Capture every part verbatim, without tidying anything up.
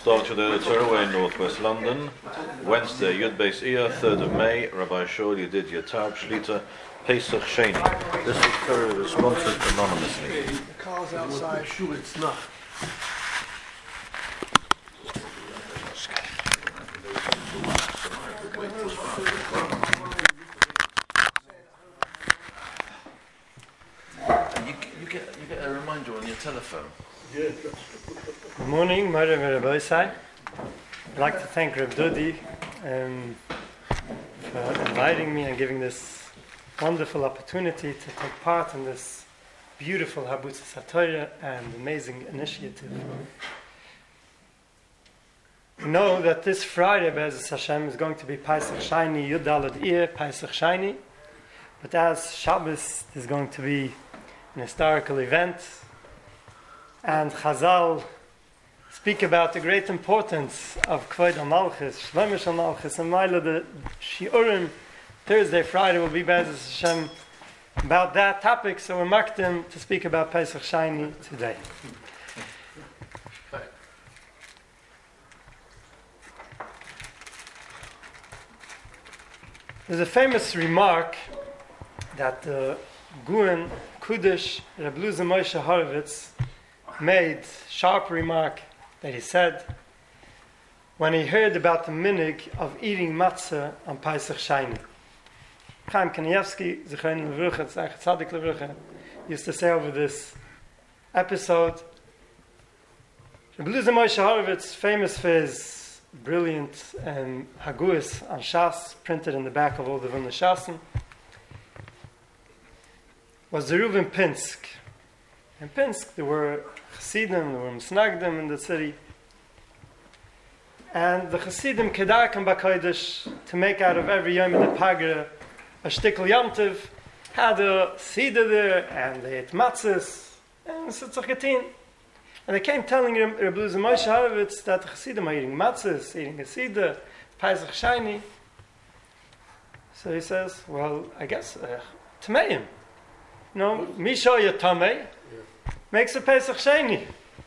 Start to the Torah in Northwest London, Wednesday, Yud Beis Iyar, third of May, Rabbi Shaul Yedidia Tab Shlita, Pesach Sheni. This is Torah responses anonymously. The car's outside. Sure, it's not. You, you get you get a reminder on your telephone. Good morning, Mother Rabbi Isai. I'd like to thank Reb Dudi um, for inviting me and giving this wonderful opportunity to take part in this beautiful Habutzas HaTorah and amazing initiative. We know that this Friday, Be'ezus Hashem, is going to be Pesach Sheni, Yud Daled Iyar, Pesach Sheni. But as Shabbos is going to be an historical event, and Chazal speak about the great importance of Kvod HaMalchus, Shlomo Shel Malchus, and Maila, the Shiurim, Thursday, Friday will be Be'ezus Hashem about that topic, so we're marked them to speak about Pesach Sheni today. There's a famous remark that the Guin Kudish Reb Luzer Moshe Horowitz made, sharp remark that he said when he heard about the minig of eating matzah on Pesach Sheni. Chaim Kanievsky, Zichron Levrucha, Tzach Tzadik Levrucha, used to say over this episode, Reb Luzer Moshe Horowitz, famous for his brilliant um, Haguas on Shas, printed in the back of all the Vilna Shasen, was the Reuven Pinsk. In Pinsk, there were Chassidim, there were Misnagdim in the city. And the Chassidim kedarkam b'kodesh to make out of every yom in the Pagra a shtickl yomtiv, had a Seder there, and they ate matzahs, and Sitzach And they came telling Reb Luzer Moshe Horowitz that the Chassidim are eating matzahs, eating a Seder, Pesach Sheni. So he says, well, I guess, uh, Tameim. No, Misha Yatamei makes a Pesach Sheni.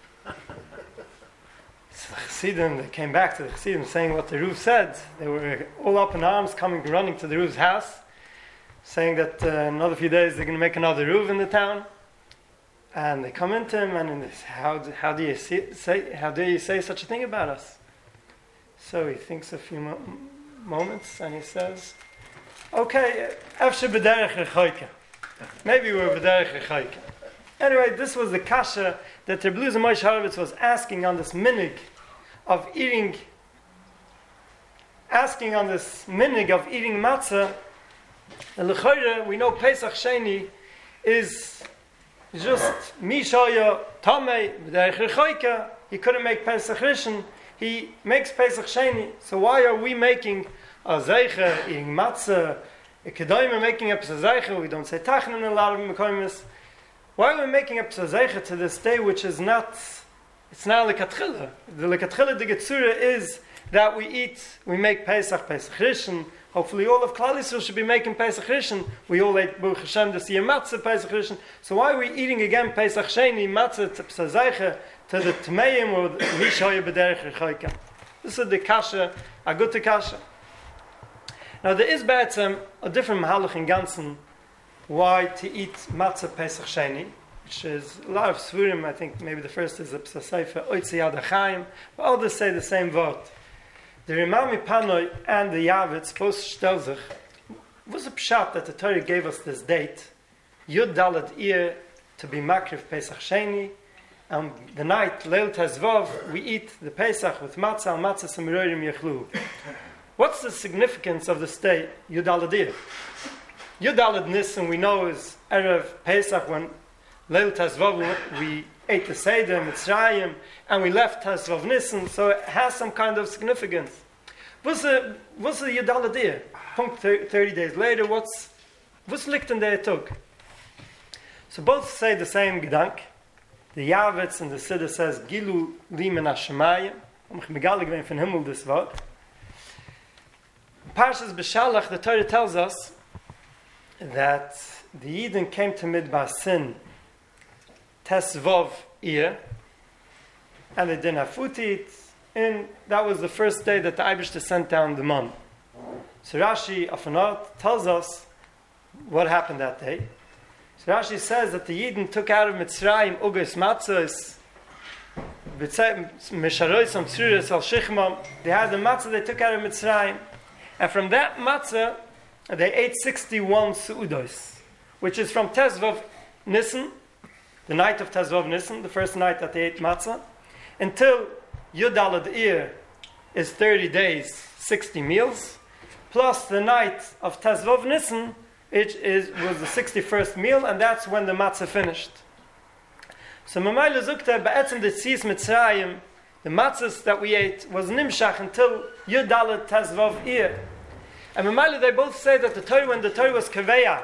So the Chassidim, they came back to the Chassidim saying what the Ruv said. They were all up in arms, coming, running to the Ruv's house, saying that uh, in another few days they're going to make another Ruv in the town. And they come into him and they say, how, do, how do you see, say, how do you say such a thing about us? So he thinks a few mo- moments and he says, okay, Efshe b'derech rechoike. Maybe we're b'derech rechoike. Anyway, this was the kasha that Reb Luzer Moshe Horowitz was asking on this minig of eating, asking on this minig of eating matzah. And l'choire, we know Pesach Sheni is just mishaya tamei b'derech rechoike. He couldn't make Pesach Rishon. He makes Pesach Sheni. So why are we making a zeicha, eating matzah, a kedayim making a zeicha? We don't say tachnin in a lot of mekoymis. Why are we making a psazeicha to this day, which is not, it's not lekatchila. The lekatchila de Getzura is that we eat, we make Pesach, Pesach Rishon. Hopefully all of Klal Yisrael should be making Pesach Rishon. We all ate Baruch Hashem this year matzah, Pesach Rishon. So why are we eating again Pesach Sheni, matzah, to psazeicha, to the Tmeim, or the Mishoya B'derech Rechoika? This is the kasha, a good kasha. Now there is be'etzem a different mahalach in Gansen, why to eat matzah Pesach Sheni, which is a lot of svurim. I think maybe the first is a psaseifa oitzi yad hachaim, but others say the same word. The Rimami Panoi and the Yavitz both stell sich was a pshat that the Torah gave us this date, Yud Daled Iyar, to be makriv Pesach Sheni, and the night Leil Tezvav we eat the Pesach with matzah al matzah semirorim yechlu. What's the significance of this day, Yud Daled Iyar? Yud Daled Nisan we know is Erev Pesach, when Leil Tezvav we ate the Seder Mitzrayim and we left Tezvav Nisan, so it has some kind of significance. What's the what's the Yud Daled Iyar? Punkt thirty days later, what's what's lichten der Tug? So both say the same gedank. The Yavitz and the Siddur says Gilu li min hashamayim. I'm megalig vein von Himmel this word. Parshas B'Shalach, the Torah tells us that the Yidden came to Midbar Sin Tesvav Iyar, and they didn't have food to eat, and that was the first day that the Eibishter sent down the man. So Rashi Afanot tells us what happened that day. So Rashi says that the Yidden took out of Mitzrayim Ugas Matzahs, Misharois Am Tzuris Al Shichmam. They had the matzah they took out of Mitzrayim. And from that matzah, they ate sixty-one Su'udos, which is from Tezvav Nisan, the night of Tezvav Nisan, the first night that they ate matzah, until Yud Alad Ir is thirty days, sixty meals, plus the night of Tezvav Nisan, it is, was the sixty-first meal, and that's when the matzah finished. So Mamayla Zukta, Ba'etzim the Tzis Mitzrayim, the matzahs that we ate was Nimshach until Yud Alad Tezvav Ir. And Mamayla, they both say that the Torah, when the Torah was Kaveya,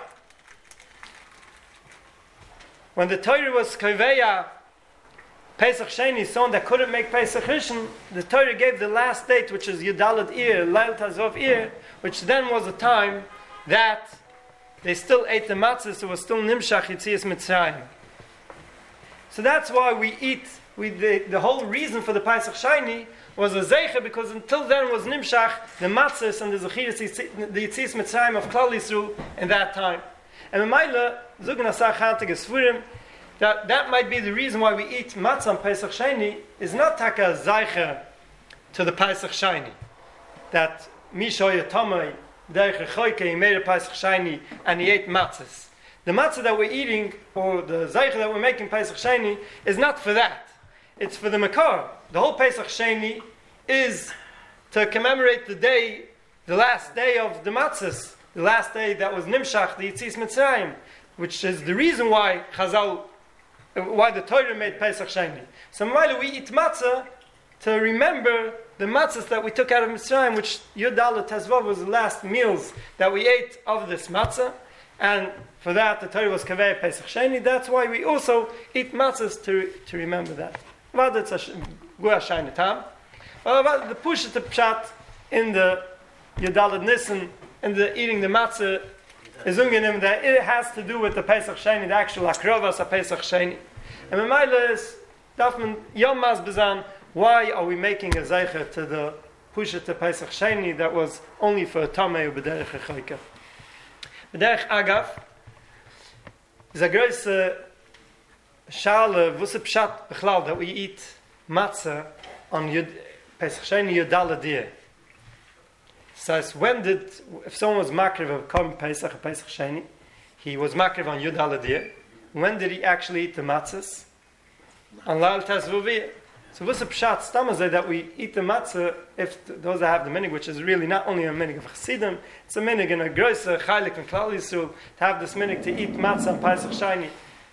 when the Torah was Kaveya, Pesach Sheni, someone that couldn't make Pesach Rishon, the Torah gave the last date, which is Yud Alad Ir, Lail Tezvav Ir, which then was a time that they still ate the matzah, so it was still Nimshach Yitzias Mitzrayim. So that's why we eat, we, the, the whole reason for the Pesach Sheni was a Zeicha, because until then was Nimshach, the matzahs and the Zechiras, the Yitzias Mitzrayim of Klal Yisrael in that time. And Memayla, Zugan Asach Chantig Esfurim, that that might be the reason why we eat matzah on Pesach Sheni, is not taka Zeicha to the Pesach Sheni. That Mishoya Tomei, Derech Choyke, he made a Pesach Sheni and he ate matzahs. The matzah that we're eating, or the Zeicha that we're making Pesach Sheni, is not for that. It's for the Makar. The whole Pesach Sheni is to commemorate the day, the last day of the matzahs, the last day that was Nimshach, the Yitzias Mitzrayim, which is the reason why Chazal, why the Torah made Pesach Sheni. So while we eat matzah to remember the matzahs that we took out of Mitzrayim, which Yud Alad Tezvav was the last meals that we ate of this matzah, and for that the Torah was Kaveh Pesach Sheni. That's why we also eat matzahs to to remember that. Well, that's a Gua Shayna Tam. Well, the push the pshat in the Yud Alad Nisan, in the eating the matzah, is ungenim that it has to do with the Pesach Sheni, the actual akrovas of Pesach Sheni. And Memayla is Dafman Yom Maz Bezan. Why are we making a zeicha to the pusha to Pesach Sheni that was only for Tamei u'B'derech Echoika? B'derech Agav is a große Schale, wusse Pshat B'chlal, that we eat matzah on Yud, Pesach Sheni Yud Alad Ir. So when did, if someone was makriv of Korban Pesach or Pesach Sheni, he was makriv on Yud Alad Ir, when did he actually eat the matzahs? On Lail Tezvav Ir. So what's a pshat stamazay that we eat the matzah if th- those that have the minig, which is really not only a minig of Chassidim, it's a minig in a grosser chaylik and Klal Yisrael to have this minig to eat matzah on Pesach Sheni.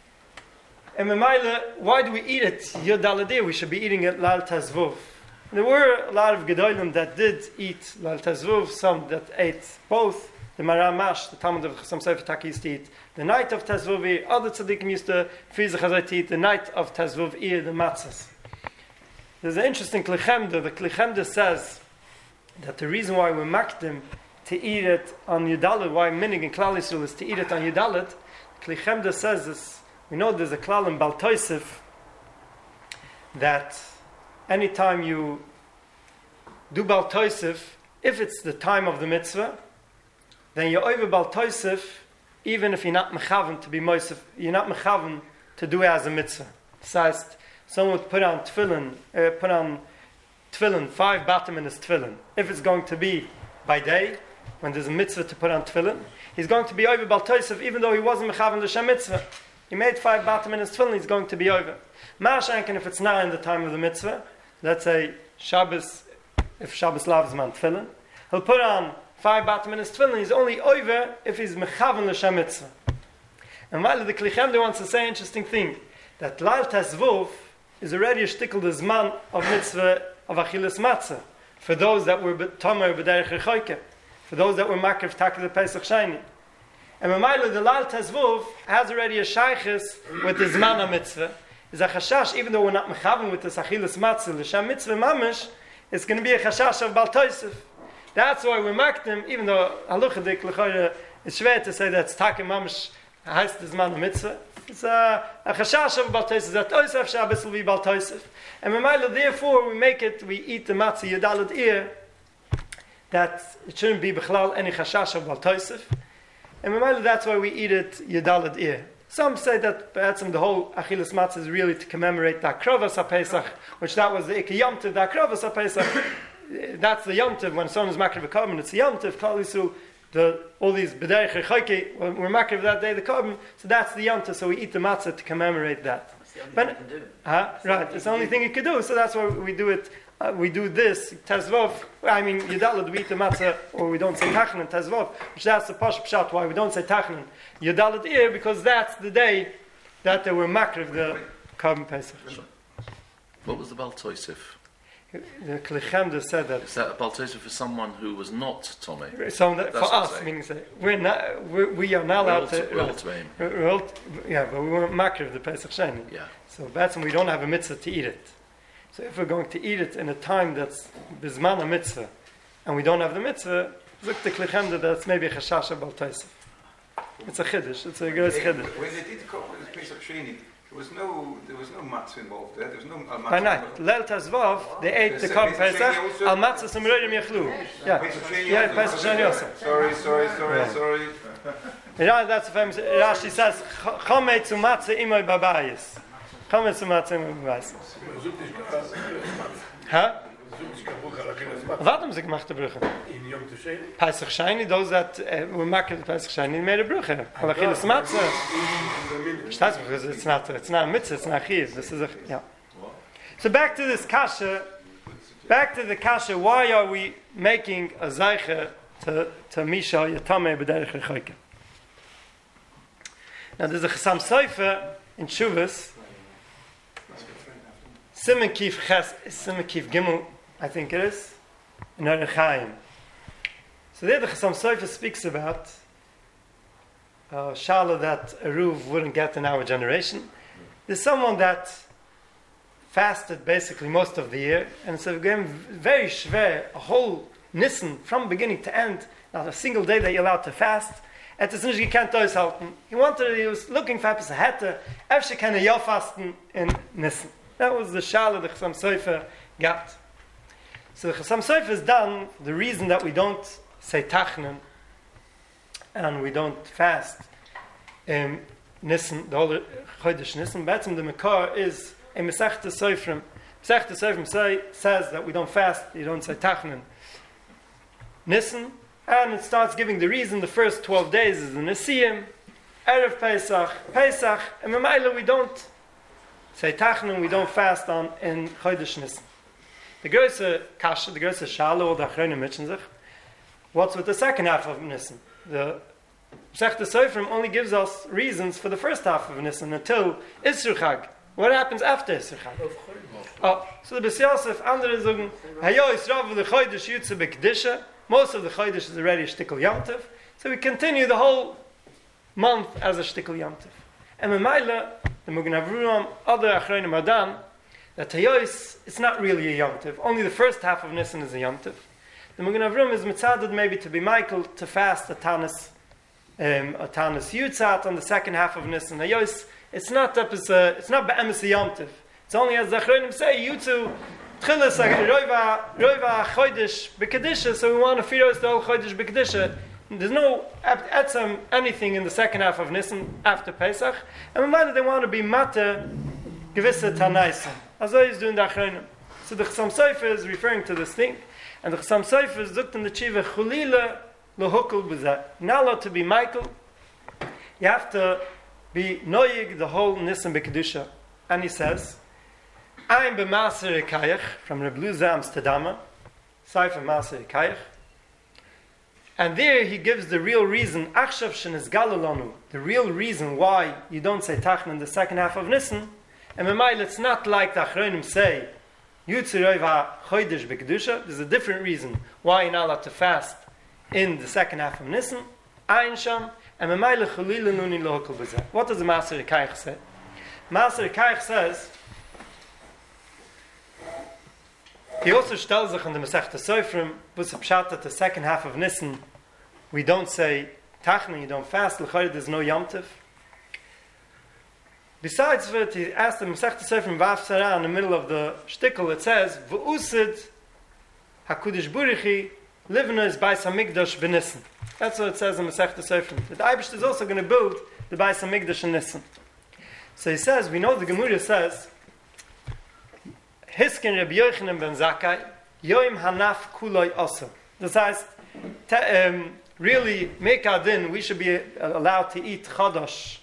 And Memayla, why do we eat it Yud Alad Ir? We should be eating it Lail Tezvav. There were a lot of Gedolim that did eat Lail Tezvav, some that ate both. The Maramash, the Talmud of Chassam Sofer Taki used to eat the night of Tezvav Ir. Other tzaddikim used to Frizach Hazai to eat the night of Tezvav Ir, the matzahs. There's an interesting Klichemda. The Klichemda says that the reason why we makdim to eat it on Yudalit, why minig in Klal Yisrael is to eat it on Yudalit, Klichemda says this. We know there's a klal in Bal Tosef that anytime you do Bal Tosef, if it's the time of the mitzvah, then you're over Bal Tosef, even if you're not mechaven to be moisef, you're not mechaven to do it as a mitzvah. Says someone would put on tefillin, uh, put on tefillin, five batim in his tefillin. If it's going to be by day, when there's a mitzvah to put on tefillin, he's going to be over Bal Tosef, even though he wasn't mechaven the Shem mitzvah. He made five batim in his tefillin, he's going to be over. Ma'ashankin, if it's not in the time of the mitzvah, let's say Shabbos, if Shabbos loves man tefillin, he'll put on five batim in his tefillin, he's only over if he's mechaven the Shem mitzvah. And while the Klichemde wants to say an interesting thing, that Lail Tezvav is already a shtickle the zman of mitzvah of Achilas Matzah, for those that were Tomer B'derech Echoike, for those that were Makriv Taki the Pesach Sheni. And Memayla, the Lail Tezvav has already a shaykhis with the zman of mitzvah. Is a chashash, even though we're not mechaven with the Achilas Matzah, the Shem mitzvah mamish, it's going to be a chashash of Bal Tosef. That's why we mark them, even though Haluchadik L'chayre, it's schwer to say that it's Taki mamish, heißt the zman of mitzvah. It's a a chashash of Baal Tosef. That Tosef Shabbos will be Baal Tosef. And Memaila, therefore, we make it, we eat the matzah Yudalad Ir, that it shouldn't be Bechlal any chashash of Baal Tosef. And Memaila, that's why we eat it Yudalad Ir. Some say that perhaps the whole Achilas Matzah is really to commemorate the Akrovas HaPesach, which that was the Ikki Yom Tov, the Akrovas HaPesach. That's the Yom Tov, when someone is Makriv V'Korban, it's the Yom Tov, Kalisu, the all these B'derech Rechoike, when we're Makriv that day, the Korban, so that's the Yom Tov, so we eat the Matzah to commemorate that. But, huh? Right, it's the only thing you can do, so that's why we do it. Uh, we do this, Tezvov, I mean, Yudalad, we eat the matzah, or we don't say Tachnan, Tezvov, which that's the Pashup Pshat, why we don't say Tachnan, Yudalad Ir, because that's the day that they were Makriv, the Korban Pesach. What was the Baal Tosef? The Klichemda said that. Is that a Baal Tosef for someone who was not Tomei? So that, for That's what us, I'm meaning say, we're not, we're, we are not allowed to, We're all to him. we're, we're all to- yeah, but we weren't Makriv, the Pesach Sheni. Yeah. So that's when we don't have a mitzvah to eat it. So if we're going to eat it in a time that's bizman a mitzvah, and we don't have the mitzvah, look the klichemda, that's maybe a chashash Baal Tosef. It's a chiddush. It's a gross chiddush. When they did the cup with the Pesach Sheni, there was no there was no matzah involved there. There was no uh, matzah. By night, Leil Tazvav, they ate the korban Pesach. Al matzah samroidim yachlu. Yeah, Pesach Sheni yeah, also. Pesach Sheni also. Sorry, sorry, sorry, Yeah. sorry. Yeah, that's the famous. Rashi says, "Chomei zu matzah imoy babayis." Chomei zu matzah imoy babayis. Huh? Wat haben sie gemacht, die Brüche? In Yom Tov. Pesach Sheni, those that uh, were making the Pesach Sheni made a Brüche. Al achilas matzah. That's because it's not, it's not a mitzvah, it's not chiv. This is a, yeah. So back to this kasha, back to the kasha, why are we making a zaycha to, to Misha Yatame B'derech Rechoike? Now there's a Chasam Sofer in Shuvas, Simen Kif Ches, Simen Kif Gimel, I think it is, in Orach Chaim. So there the Chasam Sofer speaks about uh, Shala that Eruv wouldn't get in our generation. There's someone that fasted basically most of the year, and so again very shver, a whole Nissen from beginning to end, not a single day that you're allowed to fast. Et is nicht gekannt aushalten. He wanted, he was looking for etwas, er hätte, efsche kann er ja fasten in Nissen. That was the Shala the Chasam Sofer got. So the Chasam Sofer is done, the reason that we don't say Tachnan, and we don't fast um, Nissen, the whole Chodesh Nissen, but the Mekar is a Masechta Sofrim. Masechta Sofrim say, says that we don't fast, you don't say Tachnan Nissen, and it starts giving the reason. The first twelve days is the Nesiyim, Erev Pesach, Pesach, and Memaila we don't say Tachnan, we don't fast on in Chodesh Nissen. The größte Kasha, the größte Schale, or the Achronim mentions it, what's with the second half of Nissen? The Masechta Sofrim only gives us reasons for the first half of Nissen until Isru Chag. What happens after Isru Chag? Oh, so the Bes Yosef, andere sagen, Hayo Yisrav the Chodesh Yutze B'Kedisha. Most of the Chodesh is already a Shtikl Yom Tov. So we continue the whole month as a Shtikl Yom Tov. And Memaila, the Magen Avraham, other Achronim Adan, that Hayois, it's not really a Yom Tov. Only the first half of Nisan is a Yom Tov. The Magen Avraham is mitzaded maybe to be Michael to fast a Tanis, um, a Tanis Yutzat on the second half of Nisan. Hayois, it's not that it's a, it's not Be'emes a Yom Tov. It's only as the Achronim say, Yutzu, Tchilas, Roiva, Roiva Chodesh B'Kedisha, so we want to feed us the whole Chodesh B'Kedisha. There's no etzem anything in the second half of Nisan after Pesach, and we might they want to be Mata gewisse Tanaisen. As I is doing the Achronim. So the Chasam Sofer is referring to this thing, and the Chasam Sofer is looked in the Chiva Chulila Lohukul B'Zeh. You're not allowed to be Michael. You have to be Noyig the whole Nisan B'Kedusha. And he says, I'm b'Maser Ekayach from Reb Luza Amsterdama, Seifer Maser Ekayach. And there he gives the real reason, Achshav Shenis Galalonu, the real reason why you don't say Tachnan in the second half of Nisan. And Memail, it's not like the Achronim say, Yutziroi v'Chodesh B'Kedusha. There's a different reason why you're not allowed to fast in the second half of Nisan. Ayin Sham, and Memail Chulila Nuni Lohokul B'Zeh. What does the Maser Ekayach say? Maser Ekayach says, he also stellt sich on the Masechta Sofrim, was a pshat at the second half of Nisan, we don't say Tachnan, you don't fast, l'chayr, there's no Yom Tov. besides that, he asked him, Masech Sefer in Vav Sarah, in the middle of the shtickle, it says, V'usid HaKudish Burichi Livna is Beis HaMikdash b'Nissen. That's what it says in Masech Sefer. That Eibush is also going to build the Beis HaMikdash in Nissen. So he says, we know the Gemara says, Hisken Rabbi Yochanan ben Zakkai, Yoim Hanaf Kuloi Osa. This heißt, te, um, really, make adin, we should be allowed to eat Chodosh.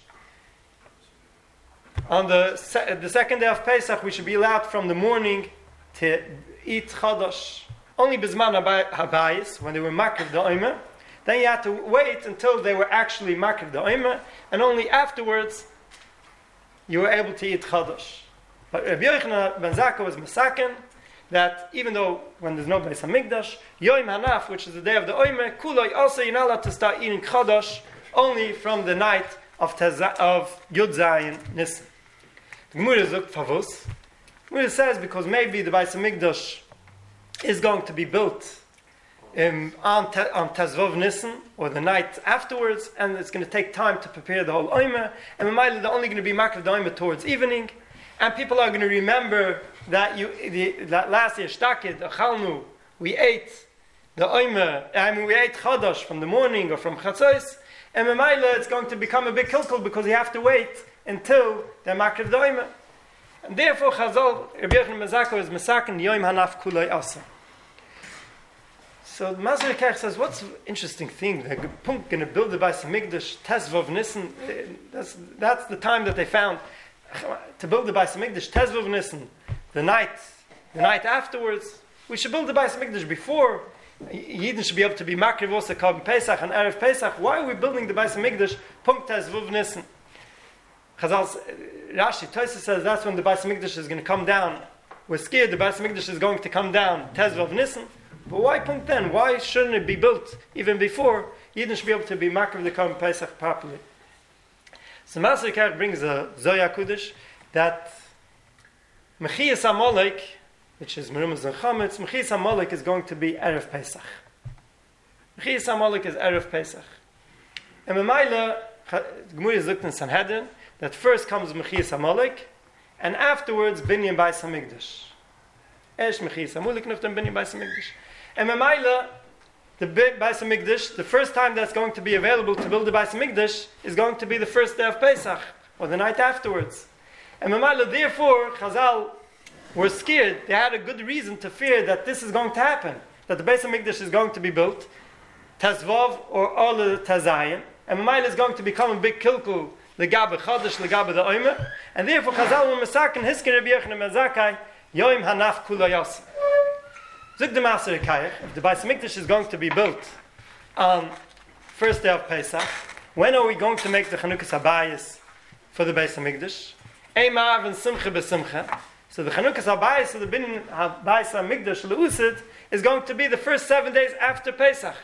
On the, se- the second day of Pesach, we should be allowed from the morning to eat Chodosh. Only Bizman Habayis, when they were Makriv the Omer. Then you had to wait until they were actually Makriv the Omer, and only afterwards you were able to eat Chodosh. But Rabbi Yochanan ben Zakkai was Masaken, that even though when there's no Beis HaMikdash, Yom Hanaf, which is the day of the Omer, Kuloi, also you're not allowed to start eating Chodosh only from the night of, Teza, of Yud Zayin Nissen. The Gemara looked for us. The Gemara says because maybe the Beis HaMikdash is going to be built um, on, te- on Tezvov Nissen, or the night afterwards, and it's going to take time to prepare the whole Omer, and Mamaila, they're only going to be Makriv the Omer towards evening, and people are going to remember that you the, that last year Shtakid, the Chalnu, we ate the Omer, I mean we ate Chodosh from the morning or from Chatzos, and Mamaila, it's going to become a big kilkul because you have to wait until the Makriv the Omer. And therefore, Chazal, Rabbi Yochanan ben Zakkai is Mesaken Yom Hanaf Kuloi Asa. So the Masur Kach says, what's the interesting thing? They're going to build the Beis HaMikdash, Tezvov Nissen. That's, that's the time that they found to build the Beis HaMikdash, Tezvov Nissen, the night, the night afterwards. We should build the Beis HaMikdash before. Yidden should be able to be Makriv also Korban Pesach and Erev Pesach. Why are we building the Beis HaMikdash? Punkt Tezvov Nissen. Chazal, Rashi, Tosfos says that's when the Beis HaMikdash is going to come down. We're scared the Beis HaMikdash is going to come down, Tezvav Nissen. But why punkt then? Why shouldn't it be built even before? Yidden should be able to be Makriv the Korban Pesach properly. So Masur Kach brings a Zoya Kudish that Mechiyas HaMolek, which is Merumah and Chametz, Mechiyas HaMolek is going to be Erev Pesach. Mechiyas HaMolek is Erev Pesach. And Memaila, Gemara is looked in Sanhedrin, that first comes Mechiyas HaMolek, and afterwards Binyan Beis HaMikdash. Esh Mechiyas HaMolek, Nuftan Binyan Beis HaMikdash. And Memaila, the Beis HaMikdash, the first time that's going to be available to build the Beis HaMikdash is going to be the first day of Pesach, or the night afterwards. And Memaila, therefore, Chazal were scared. They had a good reason to fear that this is going to happen, that the Beis HaMikdash is going to be built, Tezvav or Ola Tazayim, and Memaila is going to become a big kilkul, Legabe Chodesh, Legabe the Omer, and therefore Chazal were Mesaken, Hisken Rabbi Yochanan ben Zakkai, Yoim Hanaf Kuloi Asa. Zuk the Masur Kach, if the Beis HaMikdash is going to be built on first day of Pesach, when are we going to make the Chanukas Habayis for the Beis HaMikdash? Eimav and Simcha B'Simcha. So the Chanukas Habayis of the Binyan Beis HaMikdash Leusid is going to be the first seven days after Pesach.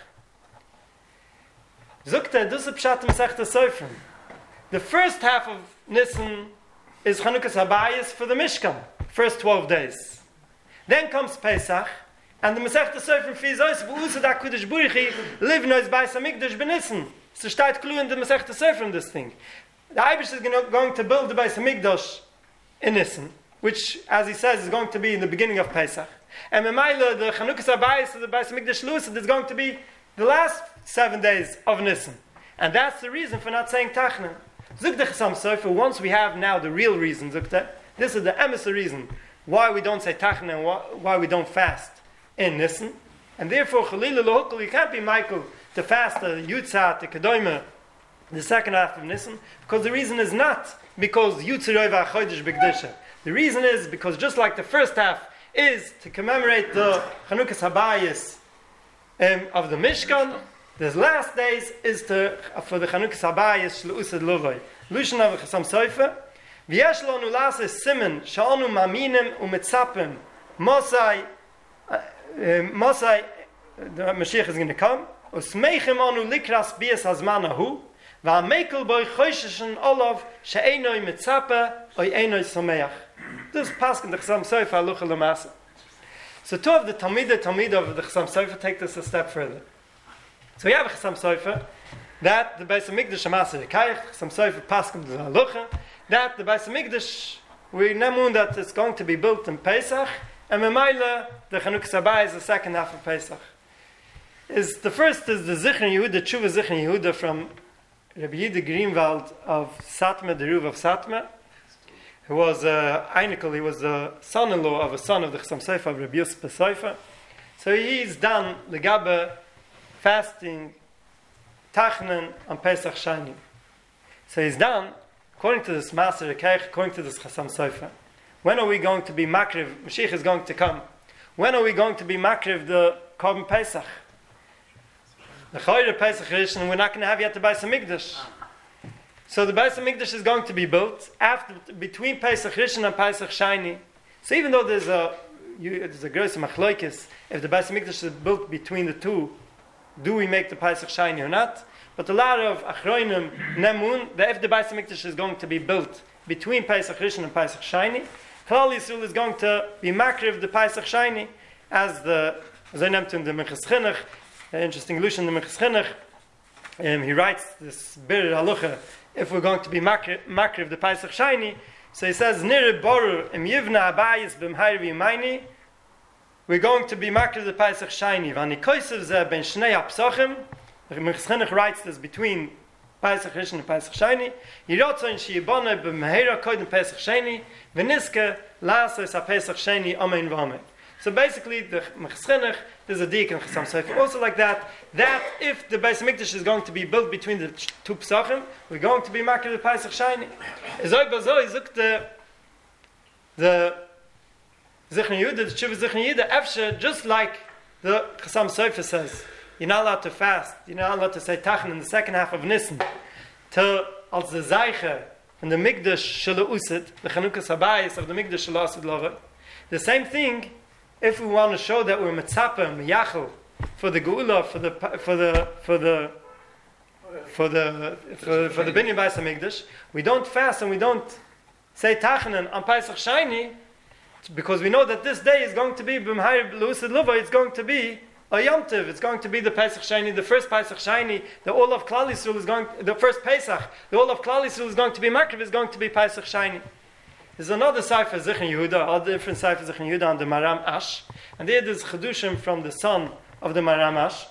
Zukta, dus is Pshat Masechta Sofrim. The first half of Nisan is Chanukas Habayis for the Mishkan, first twelve days. Then comes Pesach, and the Masechta Sofrim Fizos V'Usad HaKudish Burichi Livnois Beis HaMikdash B'Nissen. So steht clue in the Masechta Sofrim this thing. The Eibush is going to build the Beis HaMikdash in Nisan, which, as he says, is going to be in the beginning of Pesach. And Memaila, the Chanukas Habayis of the Beis HaMikdash Leusid is going to be the last seven days of Nisan. And that's the reason for not saying Tachna. Zukta Chasam Sofer, once we have now the real reason, Zukta, this is the emissary reason why we don't say Tachna and why, why we don't fast in Nisan. And therefore, Chalila Lohukul, you can't be Michael to fast the Yutzah, the Kedoima, the second half of Nisan, because the reason is not because Yutzah Roiva Chodesh B'Kedusha. The reason is because just like the first half is to commemorate the Chanukas Habayis um, of the Mishkan, the last days is to for the Chanukas Habayis Shleusad Lovoi. Lushan of Chasam Sofer. V'yesh lo nulase simen sha'anu maminim u'metzapim Mosai Mosai the Mashiach is going to come. Usmeichem anu likras bias hazmanahu va'amekel boi chosheshen olav she'enoi metzape oi enoi someach. This is Pasuk in the Chasam Sofer Halucha L'Masa. So two of the Talmidei Talmid of the Chasam Sofer take this a step further. So we have a Chasam Sofer that the Beis HaMikdash Masur Kach, Chasam Sofer Pasuk the Halucha, that the Beis Hamikdash, we know that it's going to be built in Pesach, and Memaila, the Chanukah Sabah is the second half of Pesach. Is the first is the Zichron Yehuda, Tshuva Zichron Yehuda from Rabbi Yida Greenwald of Satmar, the Ruv of Satmar, who was uh, Einikel, he was the son-in-law of a son of the Chassam Sofer of Rabbi Yosef Sofer. So he's done Legabe fasting, Tachnen on Pesach Shani. So he's done, according to this Maser Rekeich, according to this Chassam Sofer. When are we going to be Makriv? Mashiach is going to come. When are we going to be Makriv the Korban Pesach? The Chayre Pesach Rishon, we're not going to have yet the Beis Hamikdash. So the Beis Hamikdash is going to be built after, between Pesach Rishon and Pesach Shani. So even though there's a you, there's a gross machloikis, if the Beis Hamikdash is built between the two, do we make the Pesach Shani or not? But a lot of Achroinim Nemun, that if the Beis Hamikdash is going to be built between Pesach Rishon and Pesach Shani, Klal Yisrael is going to be makriv the Pesach Shani, as the as I named in the Minchas Chinuch, an interesting illusion in the Minchas Chinuch. Um, he writes this Bir Halucha, if we're going to be makriv, makriv the Pesach Shani, so he says, Nir Boru im Yivna Abayis b'm Hayri Yimayni, we're going to be makriv the Pesach Shani. Vani Koisev Zeh ben Shnei Apsochim, the Minchas Chinuch writes this between Pesach Rishon and Pesach Shani. Yirotzon sheyibone b'mehera koydem Pesach Shani, v'niske lasos ha-Pesach Shani amein v'amein. So basically, the Minchas Chinuch, there's a dik and Chassam Sofer also like that, that if the Beis Hamikdash is going to be built between the two Pesachim, we're going to be makriv the Pesach Shani. Ezoi bazoi zuk the the Zichron Yehuda, the Tshuva Zichron Yehuda, Efshe, just like the Chassam Sofer says, you're not allowed to fast. You're not allowed to say Tachon in the second half of Nisan. To, als the Zeiche and the Mikdash Shelo Usid, the Chanukah Sabayis of the Mikdash Shelo Usid Love. The same thing, if we want to show that we're Mitzapah, Miyachel, for the Geula, for the, for the, for the, for the, for, for the Binyan Beis HaMikdash, we don't fast and we don't say Tachon on Pesach Shani, because we know that this day is going to be B'mhayr L'Usid Love, it's going to be a Yom Tov, it's going to be the Pesach Shani, the first Pesach Shani, the all of Klal Yisrael is going, the first Pesach, the all of Klal Yisrael is going to be Makriv, is going to be Pesach Shani. There's another Sefer Zichron Yehuda, all the different Sefer Zichron Yehuda on the Maram Ash, and there there's Chedushim from the son of the Maram Ash,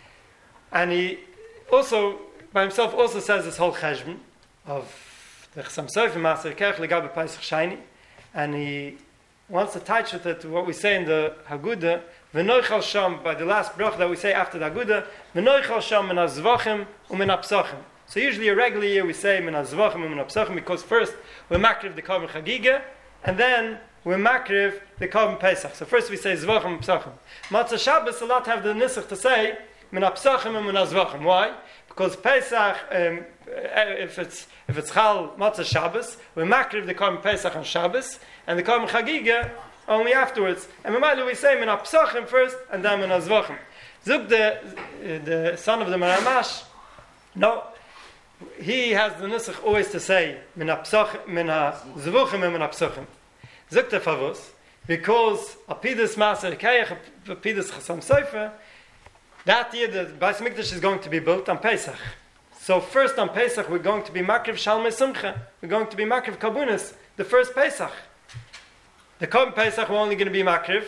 and he also, by himself, also says this whole Cheshbon of the Chassam Sofer Maser Kerch Legabe Pesach Shani, and he wants to touch with it to what we say in the Haggadah, V'noichal sham, by the last brach that we say after the Aguda, V'noichal sham min ha-zvachim u'min ha-psachim. So usually a regular year we say min ha-zvachim u'min ha-psachim, because first we're makriv the Korban Chagiga, and then we're makriv the Korban Pesach. So first we say zvachim and psachim. Matzah Shabbos a lot have the nisach to say min ha-psachim and min ha-zvachim. Why? Because Pesach, um, if it's if it's Chal Matzah Shabbos, we're makriv the Korban Pesach on Shabbos, and the Korban Chagiga only afterwards. And we say min ha-psachim first, and then min ha-zvachim. Zuk, the, the son of the Maramash, no, he has the nusach always to say min ha-psachim, min ha-zvachim, and min ha-psachim. Zuk the favos, because Apidus Maser Keich, Apidus Chassam Sofer, that year the Beis Hamikdash is going to be built on Pesach. So first on Pesach we're going to be makriv Shalmei Simcha. We're going to be makriv Kabunis, the first Pesach. The Korban Pesach we're only going to be makriv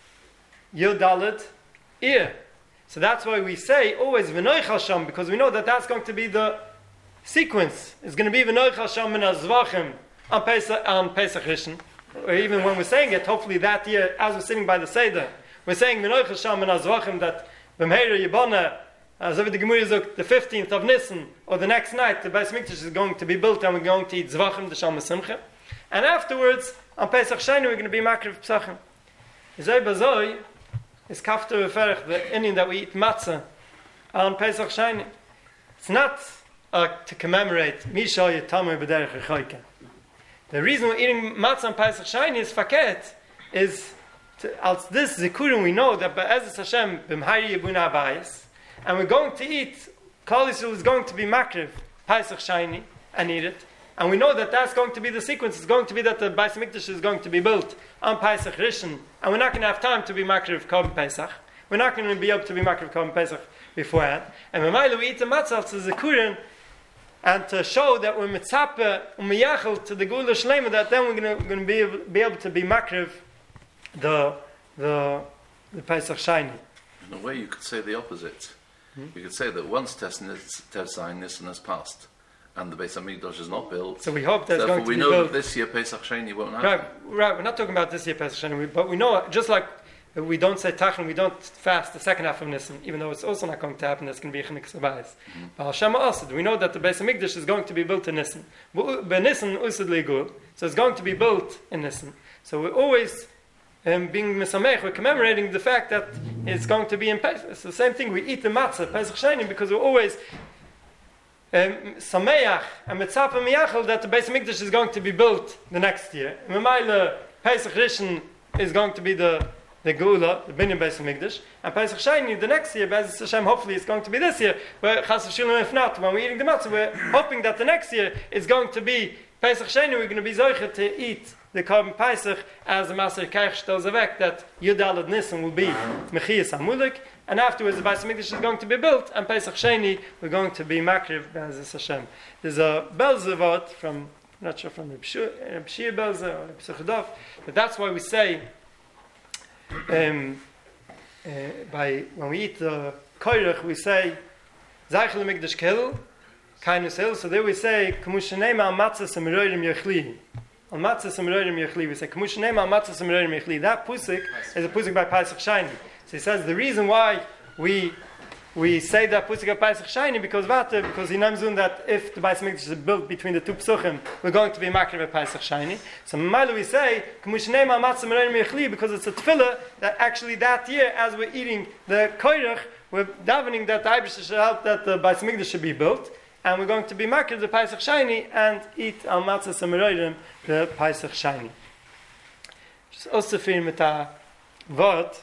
Yud Dalet Iyar. So that's why we say always V'noichal Sham, because we know that that's going to be the sequence. It's going to be V'noichal Sham min ha-zvachim on Pesach, on Pesach Rishon. Or even when we're saying it, hopefully that year, as we're sitting by the Seder, we're saying V'noichal Sham min ha-zvachim, that B'mheira Yibana, as over the Gemara Zuk, the fifteenth of Nisan, or the next night, the Beis Hamikdash is going to be built and we're going to eat Zvachim, the Shalmei Simcha. And afterwards, on Pesach Sheni, we're going to be makriv psachim. Zoi bazoi is kafter v'ferech, the Indian that we eat matzah on Pesach Sheni. It's not uh, to commemorate Misha Yitamer b'derech rechoike. The reason we're eating matzah on Pesach Sheni is faket, is to, als this zikurim we know that be'ezus Hashem b'mhari yibuna abayis, and we're going to eat, Klal Yisrael is going to be makriv Pesach Sheni and eat it. And we know that that's going to be the sequence. It's going to be that the Beis Hamikdash is going to be built on Pesach Rishon, and we're not going to have time to be makriv Korban Pesach. We're not going to be able to be makriv Korban Pesach beforehand. And when we eat the matzah to the Zikurin, and to show that we're mitzapeh umiyachel to the Gula Shlema, that then we're going to be able, be able to be makriv the the the Pesach Sheni. In a way, you could say the opposite. Hmm? You could say that once Tes Zayin Nisan has passed, and the Beis Hamikdash is not built, so we hope that's going to we be know built. That this year Pesach Sheni won't happen. Right, right. We're not talking about this year Pesach Sheni, but we know just like we don't say Tachan, we don't fast the second half of Nisan, even though it's also not going to happen. It's going to be Chanik Sabayis. But Hashem Asad, we know that the Beis Hamikdash is going to be built in Nisan. But Nisan Usad Ligul, so it's going to be built in Nisan. So we're always um, being Misamech, we're commemorating the fact that it's going to be in Pesach. It's the same thing. We eat the matzah Pesach Sheni because we're always Um, Sameach and Mitzapah Miyachel that the Beis Hamikdash is going to be built the next year. Memaila Pesach Rishon is going to be the the Geula, the Binyan Beis Hamikdash, and Pesach Sheni the next year. Be'ez Hashem, hopefully it's going to be this year. But Chas v'Shalom, if not, when we're eating the matzah, we're hoping that the next year is going to be Pesach Sheni. We're going to be zoichet to eat the Korban Pesach as the Master Kaich tells Avek that Yudalad Nisan will be Mechias Amulik. And afterwards, the Beis Hamikdash is going to be built, and Pesach Sheni, we're going to be Makriv Be'ez Hashem. There's a Belzevot from, I'm not sure from Reb Shir Belze or Reb Suchadov, but that's why we say, um, uh, by when we eat the Koirach, we say, Zaychel Mikdash Kil, Kainus Hill. So there we say, Kamushanema al Matzah Semiroirim Yechli. Al Matzah Semiroirim Yechli. We say, Kamushanema al Matzah Semiroirim Yechli. That pusik is a pusik by Pesach Sheni. So he says the reason why we we say that pusik of Pesach Sheni because vate because he knows that if the Beis Hamikdash is built between the two psuchim, we're going to be makriv of Pesach Sheni. So Mamaila we say K'mushneim al matzah merorim yechli because it's a tefillah that actually that year as we're eating the koirach, we're davening that the Eibusha should help that the Beis Hamikdash should be built, and we're going to be makriv the Pesach Sheni and eat al matzah merorim the Pesach Sheni. Just also feel mit a word.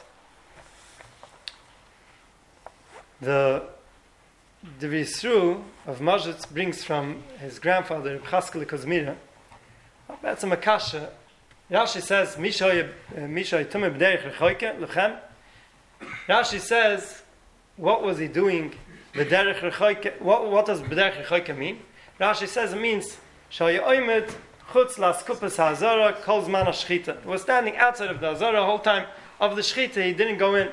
The the Yisru of Majitz brings from his grandfather Chaskel Kozmira. That's a makasha. Rashi says Mishay Mishay Tume B'derech Rechoike Lechem. Rashi says, what was he doing? B'derech Rechoike. What what does B'derech Rechoike mean? Rashi says it means Shay Oimed Chutz Las Kupas Hazara Kol Zman HaShchita. He was standing outside of the Hazara the whole time of the Shchita. He didn't go in.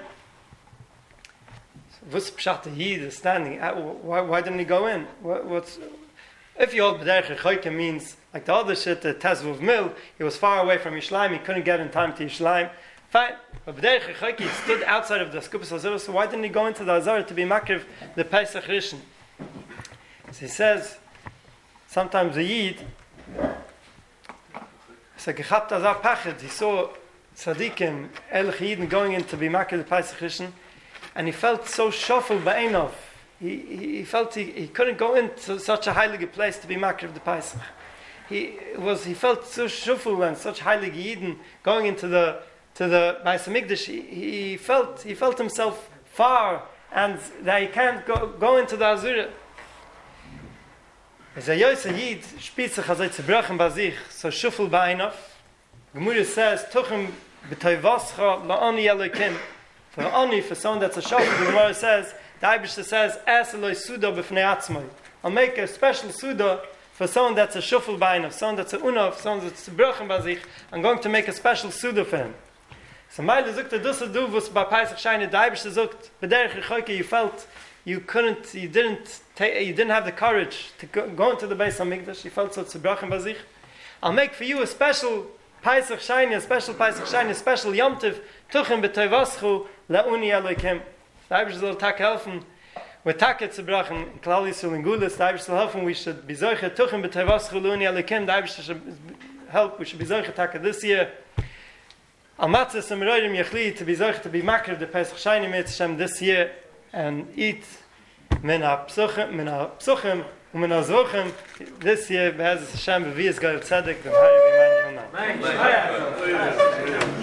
What's pshat he is standing? Why, why didn't he go in? What, what's if you hold b'derech rechoike means like the other shit, the Tezvuv Mil, he was far away from Yishleim, he couldn't get in time to Yishleim. Fine, but b'derech rechoike he stood outside of the Skupas Hazara. So why didn't he go into the Hazara to be makriv the Pesach Rishon? So he says sometimes the Yid, it's like gechapt azar pachid. He saw tzaddikim elch Yidin going in to be makriv the Pesach Rishon. And he felt so shuffled by Einov. He, he, he felt he, he couldn't go into such a heilige place to be makriv the Pesach. He was he felt so shuffled and such heilige Yidden going into the to the Beis Hamikdash. He, he felt he felt himself far and that he can't go, go into the Azura. As a Yosef Yid spitzach hazay tzbrachem bazich so shuffled by Einov. Gemara says Tuchem b'toivascha la'ani Elokim. For only for someone that's a shofar, the Gemara says, the Eibusha says, "Es eloi suda b'fnei atzmai." I'll make a special suda for someone that's a shufel b'ainav, someone that's a unav, someone that's a brachem bazich. I'm going to make a special suda for him. So Meile zukt the dusse du was by Pesach Sheni. The Eibusha zukt b'derech rechoike. You felt you couldn't, you didn't, ta- you didn't have the courage to go, go into the Beis Hamikdash. You felt so it's a brachem bazich. I'll make for you a special Pesach Sheni, a special Pesach Sheni, a special Yom Tov. Tuchem b'toivaschu la'uni Elokim. The Eibusha will tak helfen. We're taket zu brachen, Klal Yisrael and Gulas. The Eibusha will helfen. We should be zoiche tuchem b'toivaschu la'uni Elokim. The Eibusha should help. We should be zoiche taket this year. Al matzah semiroirim yechli to be zoiche to be makriv the Pesach Sheni mit Hashem this year and eat min ha-psuchim, min ha-psuchim, u'min ha-zvuchim this year. Be'ez Hashem b'viyas Goyel Tzedek v'mhari v'imani yonah.